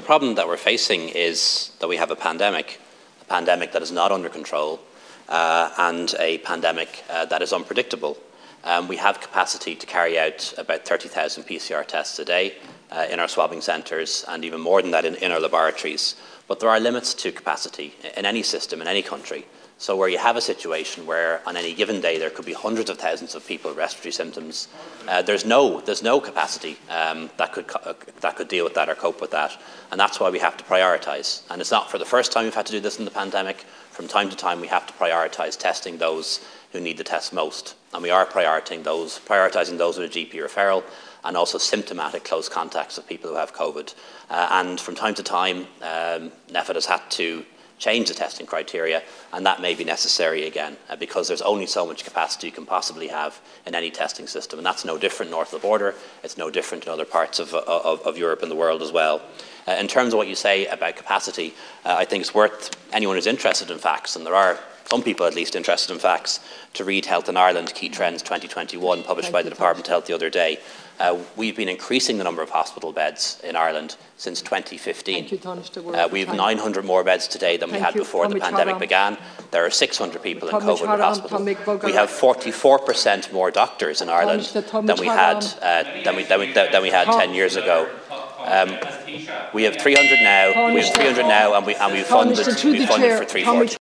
problem that we're facing is that we have a pandemic that is not under control, and a pandemic that is unpredictable. We have capacity to carry out about 30,000 PCR tests a day in our swabbing centres, and even more than that in our laboratories. But there are limits to capacity in any system, in any country. So where you have a situation where on any given day there could be hundreds of thousands of people with respiratory symptoms, there's no capacity that could deal with that or cope with that. And that's why we have to prioritise. And it's not for the first time we've had to do this in the pandemic. From time to time we have to prioritise testing those who need the test most. And we are prioritising those with a GP referral, and also symptomatic close contacts of people who have COVID. And from time to time, NPHET has had to change the testing criteria, and that may be necessary again, because there's only so much capacity you can possibly have in any testing system. And that's no different north of the border. It's no different in other parts of Europe and the world as well. In terms of what you say about capacity, I think it's worth anyone who's interested in facts, and there are some people at least interested in facts, to read Health in Ireland Key Trends 2021, published by the Department of Health the other day. We've been increasing the number of hospital beds in Ireland since 2015. We have 900 more beds today than we had before the pandemic began. There are 600 people in COVID in hospital. We have 44% more doctors in Ireland than we had 10 years ago. We have 300 now. We have 300 now, and we funded for 340.